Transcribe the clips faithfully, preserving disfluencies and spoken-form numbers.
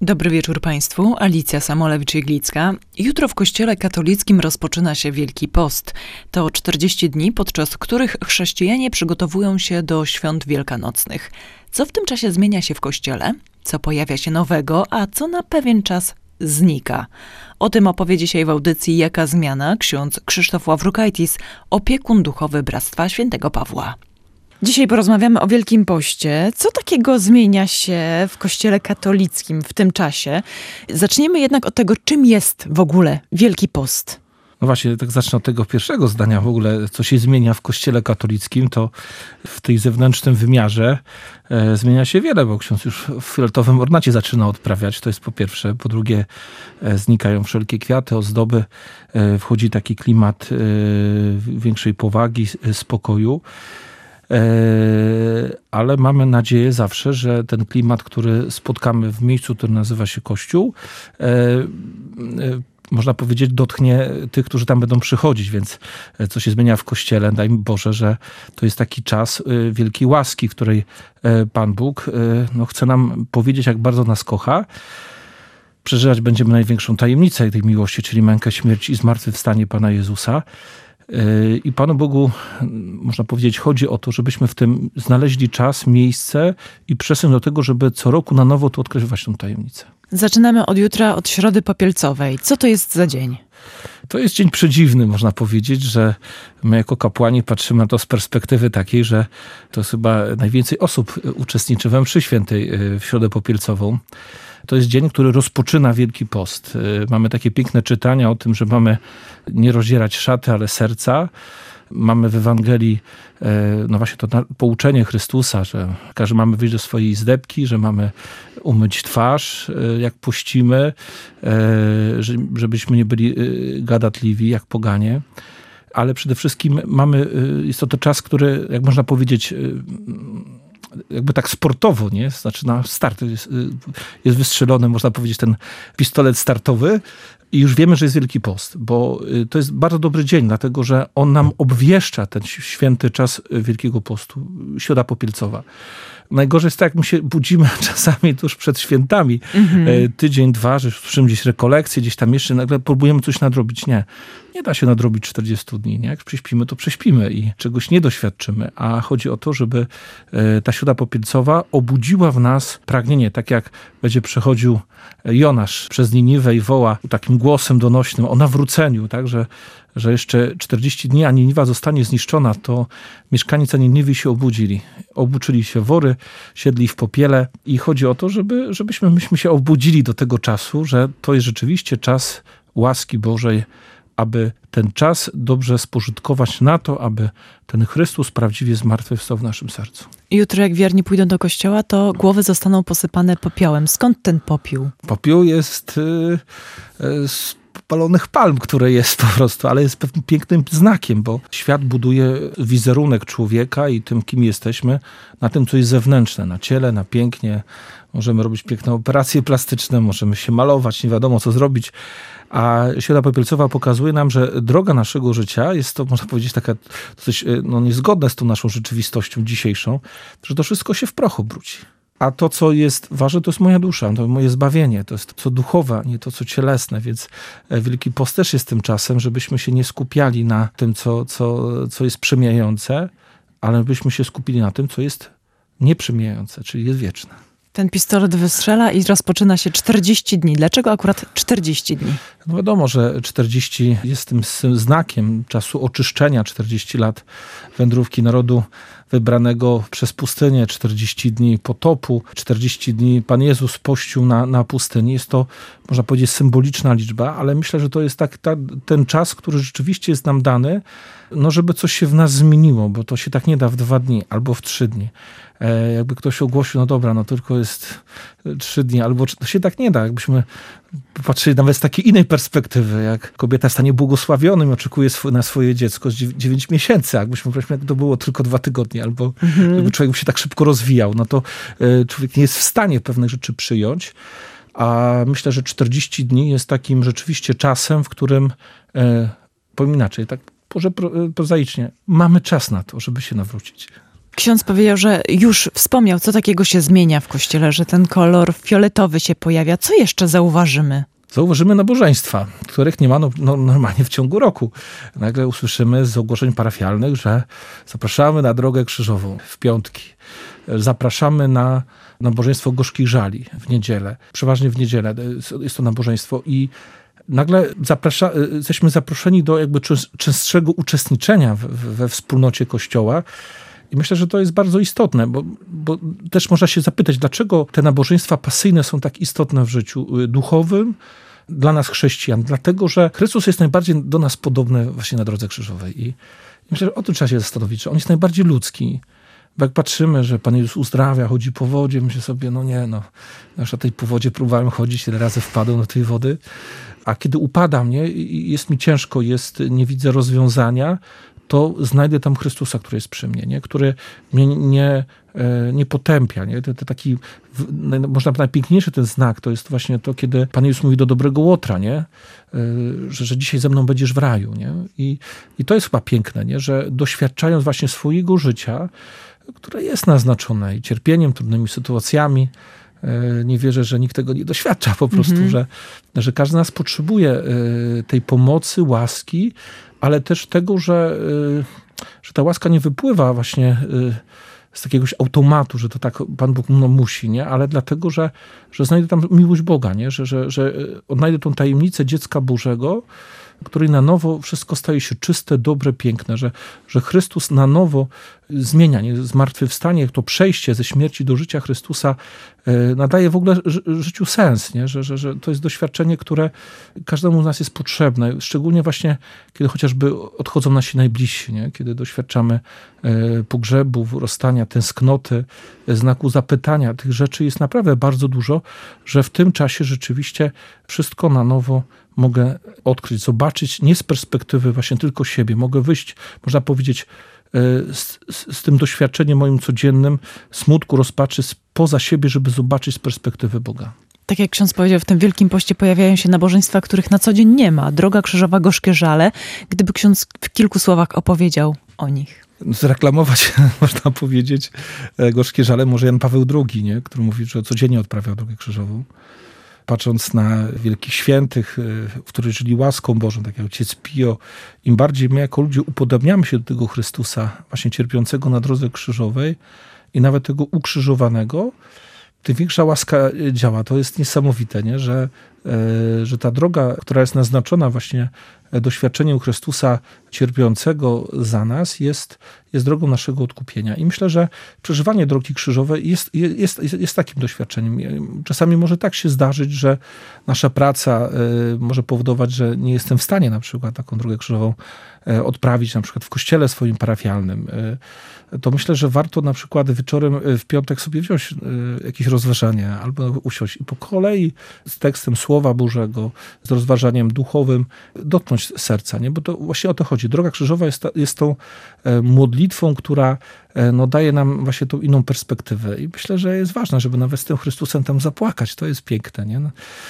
Dobry wieczór Państwu, Alicja Samolewicz-Jeglicka. Jutro w Kościele katolickim rozpoczyna się Wielki Post. To czterdzieści dni, podczas których chrześcijanie przygotowują się do świąt wielkanocnych. Co w tym czasie zmienia się w Kościele? Co pojawia się nowego, a co na pewien czas znika? O tym opowie dzisiaj w audycji Jaka zmiana ksiądz Krzysztof Ławrukaitis, opiekun duchowy Bractwa Świętego Pawła. Dzisiaj porozmawiamy o Wielkim Poście. Co takiego zmienia się w Kościele katolickim w tym czasie? Zacznijmy jednak od tego, czym jest w ogóle Wielki Post. No właśnie, tak zacznę od tego pierwszego zdania w ogóle, co się zmienia w Kościele katolickim, to w tej zewnętrznym wymiarze e, zmienia się wiele, bo ksiądz już w fioletowym ornacie zaczyna odprawiać, to jest po pierwsze. Po drugie, e, znikają wszelkie kwiaty, ozdoby, e, wchodzi taki klimat e, większej powagi, spokoju. Ale mamy nadzieję zawsze, że ten klimat, który spotkamy w miejscu, który nazywa się Kościół, można powiedzieć, dotknie tych, którzy tam będą przychodzić, więc co się zmienia w Kościele, daj mi Boże, że to jest taki czas wielkiej łaski, w której Pan Bóg no, chce nam powiedzieć, jak bardzo nas kocha. Przeżywać będziemy największą tajemnicę tej miłości, czyli mękę, śmierć i zmartwychwstanie Pana Jezusa. I Panu Bogu, można powiedzieć, chodzi o to, żebyśmy w tym znaleźli czas, miejsce i przestrzeń do tego, żeby co roku na nowo tu odkrywać tę tajemnicę. Zaczynamy od jutra, od Środy Popielcowej. Co to jest za dzień? To jest dzień przedziwny, można powiedzieć, że my jako kapłani patrzymy na to z perspektywy takiej, że to jest chyba najwięcej osób uczestniczy we mszy świętej w Środę Popielcową. To jest dzień, który rozpoczyna Wielki Post. Mamy takie piękne czytania o tym, że mamy nie rozdzierać szaty, ale serca. Mamy w Ewangelii no właśnie to pouczenie Chrystusa, że że mamy wyjść do swojej izdebki, że mamy umyć twarz, jak pościmy, żebyśmy nie byli gadatliwi, jak poganie. Ale przede wszystkim mamy, jest to, to czas, który, jak można powiedzieć, jakby tak sportowo, nie? Znaczy na start jest, jest wystrzelony, można powiedzieć, ten pistolet startowy i już wiemy, że jest Wielki Post, bo to jest bardzo dobry dzień, dlatego że on nam obwieszcza ten święty czas Wielkiego Postu, Środa Popielcowa. Najgorzej jest tak, jak my się budzimy czasami tuż przed świętami, mm-hmm. tydzień, dwa, że słyszymy gdzieś rekolekcje, gdzieś tam jeszcze, nagle próbujemy coś nadrobić. Nie, nie da się nadrobić czterdziestu dni. Nie? Jak prześpimy, to prześpimy i czegoś nie doświadczymy. A chodzi o to, żeby ta Środa Popielcowa obudziła w nas pragnienie, tak jak będzie przechodził Jonasz przez Niniwę i woła takim głosem donośnym o nawróceniu, tak, że że jeszcze czterdzieści dni, a Niniwa zostanie zniszczona, to mieszkańcy Niniwy się obudzili. Obuczyli się wory, siedli w popiele i chodzi o to, żeby, żebyśmy myśmy się obudzili do tego czasu, że to jest rzeczywiście czas łaski Bożej, aby ten czas dobrze spożytkować na to, aby ten Chrystus prawdziwie zmartwychwstał w naszym sercu. Jutro, jak wierni pójdą do kościoła, to głowy zostaną posypane popiołem. Skąd ten popiół? Popiół jest yy, yy, z palonych palm, które jest po prostu, ale jest pewnym pięknym znakiem, bo świat buduje wizerunek człowieka i tym, kim jesteśmy, na tym, co jest zewnętrzne, na ciele, na pięknie. Możemy robić piękne operacje plastyczne, możemy się malować, nie wiadomo co zrobić. A Środa Popielcowa pokazuje nam, że droga naszego życia jest to, można powiedzieć, taka dosyć no, niezgodna z tą naszą rzeczywistością dzisiejszą, że to wszystko się w proch obróci. A to, co jest ważne, to jest moja dusza, to moje zbawienie, to jest to, co duchowe, a nie to, co cielesne. Więc Wielki Post też jest tym czasem, żebyśmy się nie skupiali na tym, co, co, co jest przemijające, ale byśmy się skupili na tym, co jest nieprzemijające, czyli jest wieczne. Ten pistolet wystrzela i rozpoczyna się czterdzieści dni. Dlaczego akurat czterdzieści dni? No wiadomo, że czterdzieści jest tym znakiem czasu oczyszczenia, czterdzieści lat wędrówki narodu wybranego przez pustynię, czterdzieści dni potopu, czterdzieści dni Pan Jezus pościł na, na pustyni. Jest to, można powiedzieć, symboliczna liczba, ale myślę, że to jest tak, ta, ten czas, który rzeczywiście jest nam dany, no żeby coś się w nas zmieniło, bo to się tak nie da w dwa dni albo w trzy dni. E, jakby ktoś ogłosił, no dobra, no tylko jest trzy dni, albo to się tak nie da. Jakbyśmy patrzyli nawet z takiej innej perspektywy, jak kobieta stanie błogosławionym i oczekuje sw- na swoje dziecko z dziewięć miesięcy, jakbyśmy powiedzmy, jak to było tylko dwa tygodnie, albo mm-hmm. żeby człowiek się tak szybko rozwijał, no to e, człowiek nie jest w stanie pewnych rzeczy przyjąć. A myślę, że czterdzieści dni jest takim rzeczywiście czasem, w którym, e, powiem inaczej, tak może pro, prozaicznie, mamy czas na to, żeby się nawrócić. Ksiądz powiedział, że już wspomniał, co takiego się zmienia w kościele, że ten kolor fioletowy się pojawia. Co jeszcze zauważymy? Zauważymy nabożeństwa, których nie ma no, no, normalnie w ciągu roku. Nagle usłyszymy z ogłoszeń parafialnych, że zapraszamy na drogę krzyżową w piątki. Zapraszamy na nabożeństwo gorzkich żali w niedzielę. Przeważnie w niedzielę jest to nabożeństwo i nagle zaprasza, jesteśmy zaproszeni do jakby częstszego uczestniczenia w, w, we wspólnocie Kościoła. I myślę, że to jest bardzo istotne, bo, bo też można się zapytać, dlaczego te nabożeństwa pasyjne są tak istotne w życiu duchowym dla nas chrześcijan. Dlatego, że Chrystus jest najbardziej do nas podobny właśnie na drodze krzyżowej. I myślę, że o tym trzeba się zastanowić, że On jest najbardziej ludzki. Bo jak patrzymy, że Pan Jezus uzdrawia, chodzi po wodzie, myślę sobie, no nie, no. Już na tej po wodzie próbowałem chodzić, tyle razy wpadłem do tej wody. A kiedy upadam, nie, i jest mi ciężko, jest, nie widzę rozwiązania, to znajdę tam Chrystusa, który jest przy mnie, nie? Który mnie nie, nie potępia. Nie? To, to taki, można najpiękniejszy ten znak to jest właśnie to, kiedy Pan Jezus mówi do dobrego Łotra, nie? Że, że dzisiaj ze mną będziesz w raju. Nie? I, i to jest chyba piękne, nie? Że doświadczając właśnie swojego życia, które jest naznaczone i cierpieniem, trudnymi sytuacjami, nie wierzę, że nikt tego nie doświadcza po prostu, mm-hmm. że, że każdy z nas potrzebuje tej pomocy, łaski, ale też tego, że, że ta łaska nie wypływa właśnie z jakiegoś automatu, że to tak Pan Bóg no, musi, nie? Ale dlatego, że, że znajdę tam miłość Boga, nie? Że, że, że odnajdę tą tajemnicę dziecka Bożego, której na nowo wszystko staje się czyste, dobre, piękne, że, że Chrystus na nowo zmienia, nie? Zmartwychwstanie, to przejście ze śmierci do życia Chrystusa nadaje w ogóle życiu sens, nie? Że, że, że to jest doświadczenie, które każdemu z nas jest potrzebne, szczególnie właśnie, kiedy chociażby odchodzą nasi najbliżsi, nie? Kiedy doświadczamy pogrzebów, rozstania, tęsknoty, znaku zapytania. Tych rzeczy jest naprawdę bardzo dużo, że w tym czasie rzeczywiście wszystko na nowo mogę odkryć, zobaczyć nie z perspektywy właśnie tylko siebie. Mogę wyjść, można powiedzieć, z, z, z tym doświadczeniem moim codziennym, smutku, rozpaczy poza siebie, żeby zobaczyć z perspektywy Boga. Tak jak ksiądz powiedział, w tym Wielkim Poście pojawiają się nabożeństwa, których na co dzień nie ma. Droga krzyżowa, gorzkie żale. Gdyby ksiądz w kilku słowach opowiedział o nich. Zreklamować, można powiedzieć, gorzkie żale może Jan Paweł drugi, nie? Który mówi, że codziennie odprawiał drogę krzyżową. Patrząc na wielkich świętych, którzy żyli łaską Bożą, tak jak ojciec Pio, im bardziej my jako ludzie upodobniamy się do tego Chrystusa, właśnie cierpiącego na drodze krzyżowej i nawet tego ukrzyżowanego, tym większa łaska działa. To jest niesamowite, nie? Że, że ta droga, która jest naznaczona właśnie doświadczeniem Chrystusa cierpiącego za nas, jest, jest drogą naszego odkupienia. I myślę, że przeżywanie drogi krzyżowej jest, jest, jest, jest takim doświadczeniem. Czasami może tak się zdarzyć, że nasza praca może powodować, że nie jestem w stanie na przykład taką drogę krzyżową odprawić na przykład w kościele swoim parafialnym. To myślę, że warto na przykład wieczorem w piątek sobie wziąć jakieś rozważanie albo usiąść i po kolei z tekstem Słowa Bożego, z rozważaniem duchowym dotknąć serca, nie? Bo to właśnie o to chodzi. Droga krzyżowa jest, ta, jest tą modlitwą, która no, daje nam właśnie tą inną perspektywę. I myślę, że jest ważne, żeby nawet z tym Chrystusem tam zapłakać. To jest piękne, nie? No,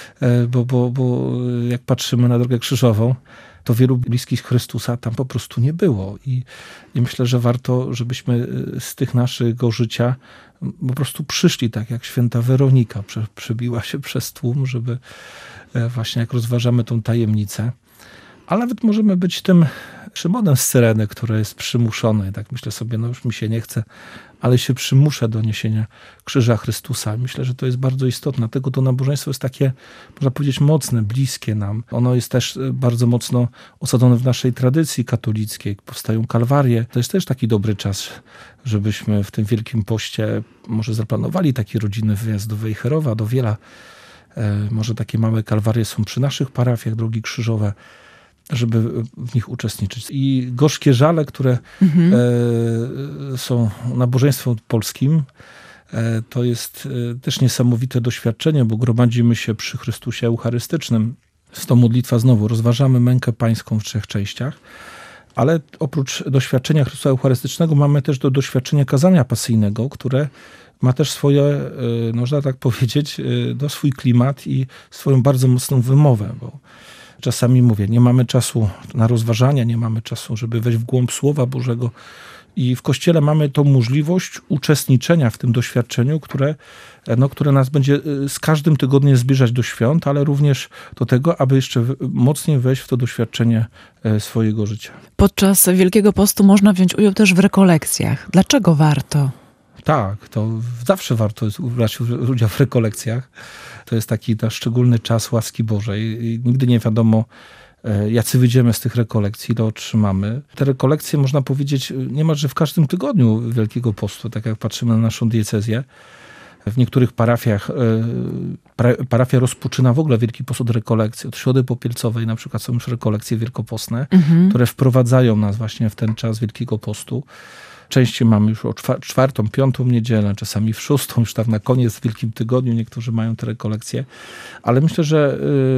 bo, bo, bo jak patrzymy na drogę krzyżową, to wielu bliskich Chrystusa tam po prostu nie było. I, i myślę, że warto, żebyśmy z tych naszego życia po prostu przyszli, tak jak święta Weronika prze, przebiła się przez tłum, żeby właśnie jak rozważamy tą tajemnicę. Ale nawet możemy być tym Szymonem z Cyreny, który jest przymuszony. Tak myślę sobie, no już mi się nie chce, ale się przymuszę do niesienia krzyża Chrystusa. Myślę, że to jest bardzo istotne. Dlatego to nabożeństwo jest takie, można powiedzieć, mocne, bliskie nam. Ono jest też bardzo mocno osadzone w naszej tradycji katolickiej. Powstają kalwarie. To jest też taki dobry czas, żebyśmy w tym Wielkim Poście może zaplanowali taki rodzinny wyjazd do Wejherowa, do Wiela. Może takie małe kalwarie są przy naszych parafiach, drogi krzyżowe, żeby w nich uczestniczyć. I gorzkie żale, które mhm. e, są nabożeństwem polskim, e, to jest e, też niesamowite doświadczenie, bo gromadzimy się przy Chrystusie Eucharystycznym. Jest to modlitwa znowu, rozważamy mękę pańską w trzech częściach, ale oprócz doświadczenia Chrystusa Eucharystycznego mamy też do doświadczenia kazania pasyjnego, które ma też swoje, e, można tak powiedzieć, e, no, swój klimat i swoją bardzo mocną wymowę, bo czasami mówię, nie mamy czasu na rozważania, nie mamy czasu, żeby wejść w głąb Słowa Bożego I w Kościele mamy tą możliwość uczestniczenia w tym doświadczeniu, które, no, które nas będzie z każdym tygodniem zbliżać do świąt, ale również do tego, aby jeszcze mocniej wejść w to doświadczenie swojego życia. Podczas Wielkiego Postu można wziąć udział też w rekolekcjach. Dlaczego warto? Tak, to zawsze warto jest brać udział w rekolekcjach. To jest taki ta szczególny czas łaski Bożej. I nigdy nie wiadomo, jacy wyjdziemy z tych rekolekcji, to otrzymamy. Te rekolekcje, można powiedzieć, niemalże w każdym tygodniu Wielkiego Postu, tak jak patrzymy na naszą diecezję. W niektórych parafiach parafia rozpoczyna w ogóle Wielki Post od rekolekcji. Od Środy Popielcowej na przykład są już rekolekcje wielkopostne, mhm. które wprowadzają nas właśnie w ten czas Wielkiego Postu. Częściej mamy już o czwartą, piątą niedzielę, czasami w szóstą, już tak na koniec w Wielkim Tygodniu niektórzy mają te rekolekcje. Ale myślę, że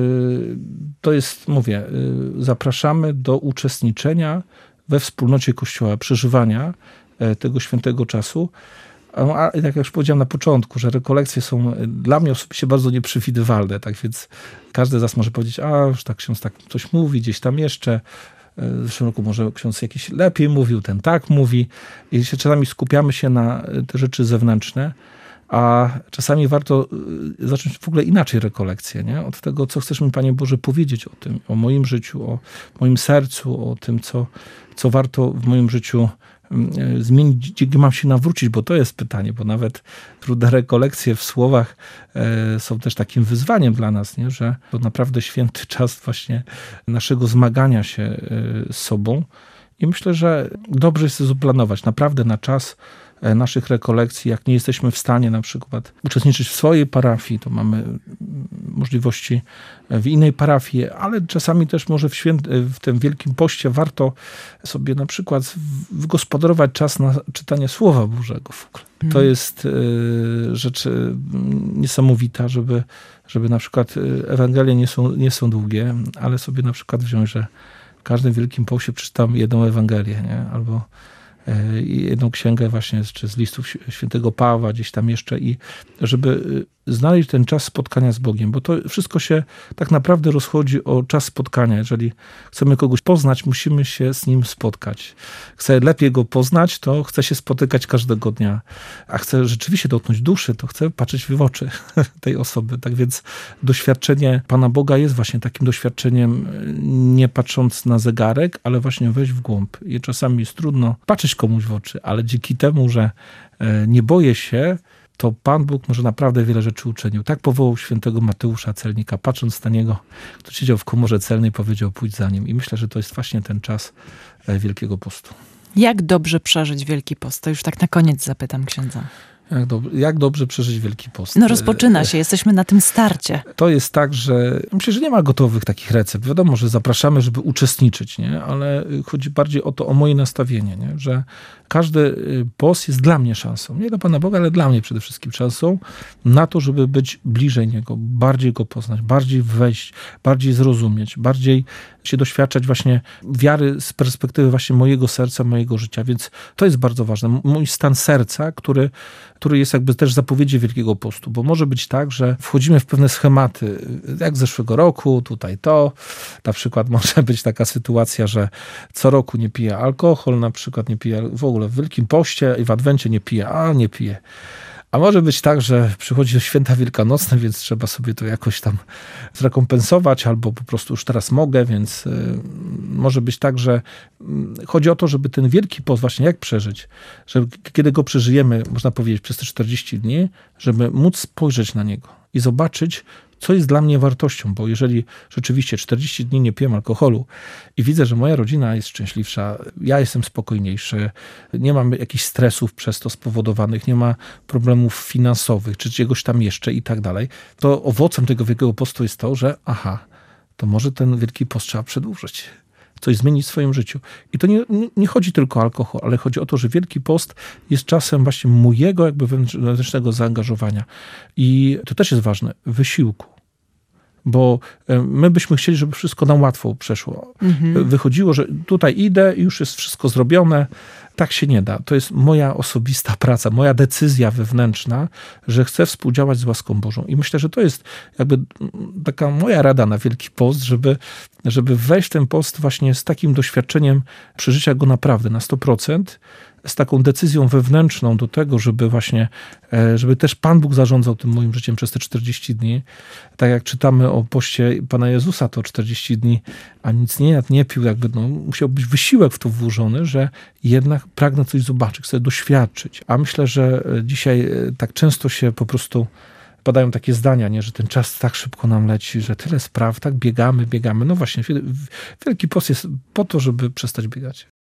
to jest, mówię, zapraszamy do uczestniczenia we wspólnocie Kościoła, przeżywania tego świętego czasu. A jak już powiedziałem na początku, że rekolekcje są dla mnie osobiście bardzo nieprzewidywalne, tak więc każdy z nas może powiedzieć, a już tak ksiądz tak coś mówi, gdzieś tam jeszcze. W zeszłym roku może ksiądz jakiś lepiej mówił, ten tak mówi. I się czasami skupiamy się na te rzeczy zewnętrzne, a czasami warto zacząć w ogóle inaczej rekolekcję, nie? Od tego, co chcesz mi, Panie Boże, powiedzieć o tym, o moim życiu, o moim sercu, o tym, co, co warto w moim życiu zmienić, gdzie mam się nawrócić, bo to jest pytanie, bo nawet trudne rekolekcje w słowach e, są też takim wyzwaniem dla nas, nie? Że to naprawdę święty czas właśnie naszego zmagania się e, z sobą i myślę, że dobrze jest to zaplanować naprawdę na czas naszych rekolekcji. Jak nie jesteśmy w stanie na przykład uczestniczyć w swojej parafii, to mamy możliwości w innej parafii, ale czasami też może w, święty, w tym Wielkim Poście warto sobie na przykład wygospodarować czas na czytanie Słowa Bożego w ogóle. Mm. To jest y, rzecz y, niesamowita, żeby, żeby na przykład Ewangelie nie są, nie są długie, ale sobie na przykład wziąć, że w każdym Wielkim Poście przeczytam jedną Ewangelię, nie? Albo jedną księgę właśnie czy z listów świętego Pawła gdzieś tam jeszcze i żeby znaleźć ten czas spotkania z Bogiem, bo to wszystko się tak naprawdę rozchodzi o czas spotkania. Jeżeli chcemy kogoś poznać, musimy się z nim spotkać. Chcę lepiej go poznać, to chcę się spotykać każdego dnia. A chcę rzeczywiście dotknąć duszy, to chcę patrzeć w oczy tej osoby. Tak więc doświadczenie Pana Boga jest właśnie takim doświadczeniem, nie patrząc na zegarek, ale właśnie wejść w głąb. I czasami jest trudno patrzeć komuś w oczy, ale dzięki temu, że nie boję się, to Pan Bóg może naprawdę wiele rzeczy uczynił. Tak powołał świętego Mateusza Celnika, patrząc na niego, który siedział w komorze celnej, powiedział: pójdź za nim. I myślę, że to jest właśnie ten czas Wielkiego Postu. Jak dobrze przeżyć Wielki Post? To już tak na koniec zapytam księdza. Jak, do, jak dobrze przeżyć Wielki Post? No rozpoczyna się, jesteśmy na tym starcie. To jest tak, że myślę, że nie ma gotowych takich recept. Wiadomo, że zapraszamy, żeby uczestniczyć, nie? Ale chodzi bardziej o to, o moje nastawienie, nie? Że każdy post jest dla mnie szansą. Nie dla Pana Boga, ale dla mnie przede wszystkim szansą na to, żeby być bliżej Niego, bardziej Go poznać, bardziej wejść, bardziej zrozumieć, bardziej się doświadczać właśnie wiary z perspektywy właśnie mojego serca, mojego życia. Więc to jest bardzo ważne. Mój stan serca, który, który jest jakby też zapowiedzi Wielkiego Postu, bo może być tak, że wchodzimy w pewne schematy, jak z zeszłego roku, tutaj to. Na przykład może być taka sytuacja, że co roku nie piję alkohol, na przykład nie piję w ogóle w Wielkim Poście i w Adwencie nie piję, a nie piję. A może być tak, że przychodzi do święta wielkanocne, więc trzeba sobie to jakoś tam zrekompensować, albo po prostu już teraz mogę, więc y, może być tak, że y, chodzi o to, żeby ten Wielki Post właśnie jak przeżyć, że kiedy go przeżyjemy, można powiedzieć, przez te czterdzieści dni, żeby móc spojrzeć na niego i zobaczyć, co jest dla mnie wartością, bo jeżeli rzeczywiście czterdzieści dni nie piję alkoholu i widzę, że moja rodzina jest szczęśliwsza, ja jestem spokojniejszy, nie mam jakichś stresów przez to spowodowanych, nie ma problemów finansowych, czy czegoś tam jeszcze i tak dalej, to owocem tego Wielkiego Postu jest to, że aha, to może ten Wielki Post trzeba przedłużyć, coś zmienić w swoim życiu. I to nie, nie chodzi tylko o alkohol, ale chodzi o to, że Wielki Post jest czasem właśnie mojego jakby wewnętrznego zaangażowania. I to też jest ważne, wysiłku. Bo my byśmy chcieli, żeby wszystko nam łatwo przeszło. Mhm. Wychodziło, że tutaj idę i już jest wszystko zrobione. Tak się nie da. To jest moja osobista praca, moja decyzja wewnętrzna, że chcę współdziałać z łaską Bożą. I myślę, że to jest jakby taka moja rada na Wielki Post, żeby żeby wejść w ten post właśnie z takim doświadczeniem przeżycia go naprawdę na sto procent, z taką decyzją wewnętrzną do tego, żeby właśnie, żeby też Pan Bóg zarządzał tym moim życiem przez te czterdzieści dni. Tak jak czytamy o poście Pana Jezusa, to czterdzieści dni, a nic nie jadł, nie pił, jakby no, musiał być wysiłek w to włożony, że jednak pragnę coś zobaczyć, chcę doświadczyć. A myślę, że dzisiaj tak często się po prostu padają takie zdania, nie, że ten czas tak szybko nam leci, że tyle spraw, tak biegamy, biegamy. No właśnie, Wielki Post jest po to, żeby przestać biegać.